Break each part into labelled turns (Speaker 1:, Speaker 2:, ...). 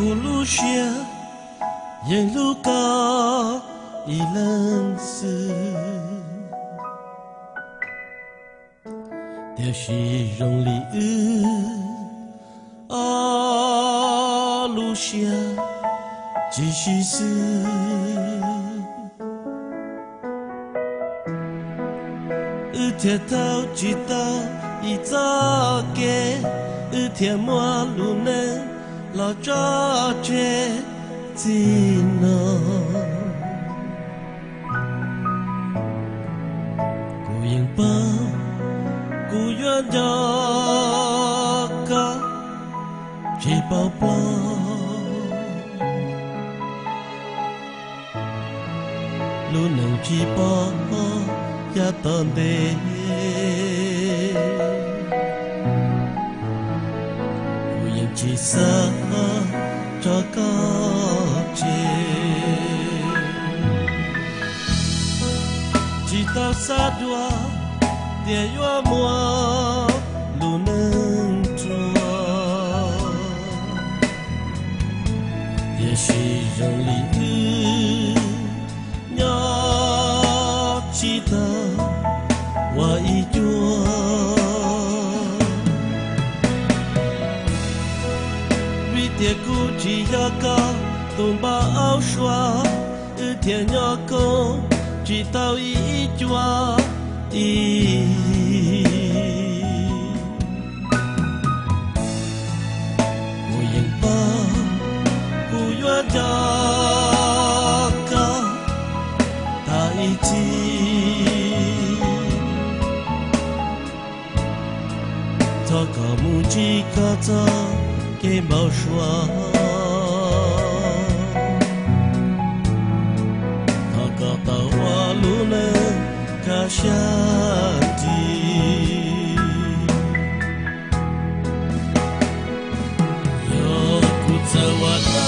Speaker 1: Lucia yang luka ilang sự điều gì rong lý ư Lucia chỉ là sự thiệt thao chỉ ta ý cho kê thiệt mua luôn nên lo cho chuyện gì nó cô yên bao cô yên cho cả chỉ bao bao luôn nâng chỉ bao ya tận đê cô yên chỉ xa cho có chỉ tao xa đua để yêu mua luôn nâng chua để chỉ rằng lý ư nhỏ chỉ tao và ý chua vì tiếc cũ chỉ cho có tung bao xóa thiên nhỏ cô chỉ tao ý chua ý cô yên bao cô yên cho cả ta ý chí cho cả mu chỉ cả cho cái bao xóa Shanti Yo kutsawada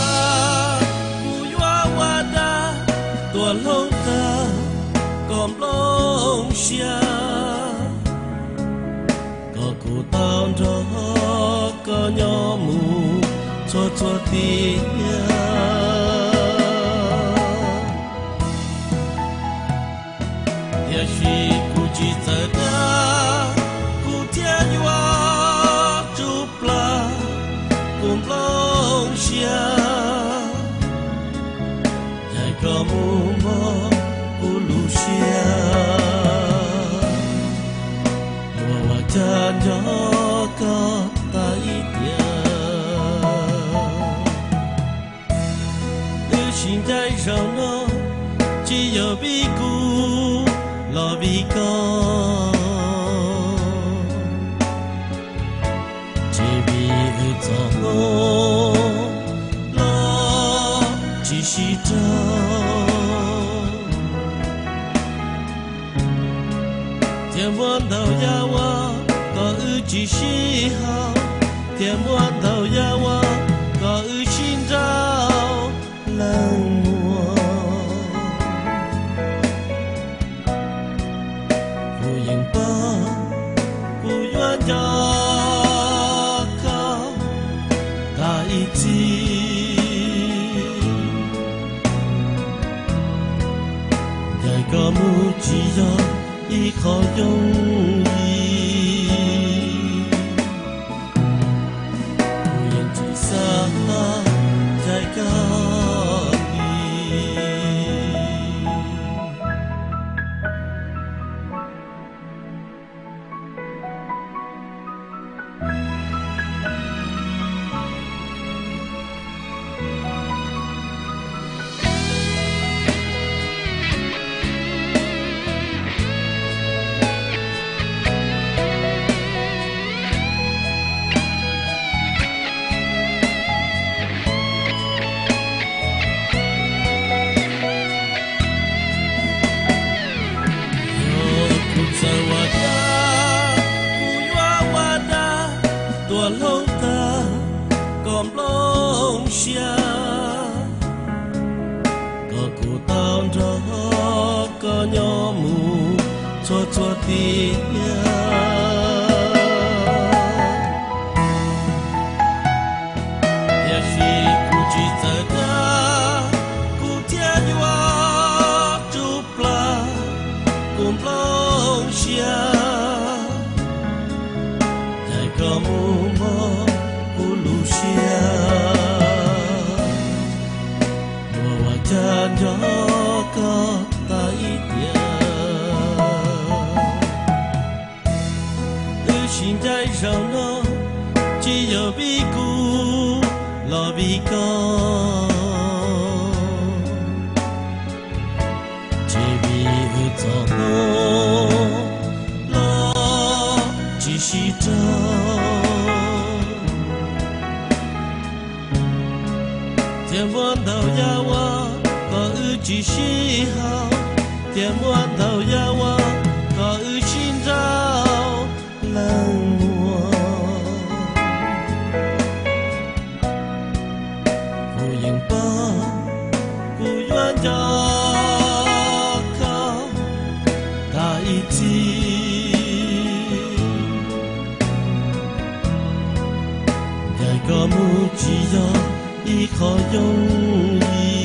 Speaker 1: Kuyawada Tua lâu ta Còn lông xia Có cụ tao đó Có nhỏ mù Cho cho tia Yashi kuji tada kutia yua chupla kumplong xia Yai kamu mo Lucia Wa wajan yo ka ta itia Ư xin dai rong no chỉ yo bi ku lo vì con chỉ vì cho lo chỉ si cho thiên muôn đầu ya wa có ư chỉ si hao thiên muôn đầu ya wa có ư xin trao lòng cho có ta ý chí dạy có mu chỉ do ý khó dung ý nguyện chỉ xa dạy có tua lâu ta còn lông xia có cụ tao đó có nhỏ mù cho cho tia ya si cụ có mù mơ Ulusia mùa hoa chan gió có tay tia xin trái rau nó chỉ giờ bi cu lo bi con chỉ vì cho nó lo chỉ si tiền muôn đầu ya wa có ư chỉ si hao tiền muôn đầu ya wa có ư xin rau lần mùa cô yên ba cô yuan cho con đại chi dài có mu chỉ do đi khó dung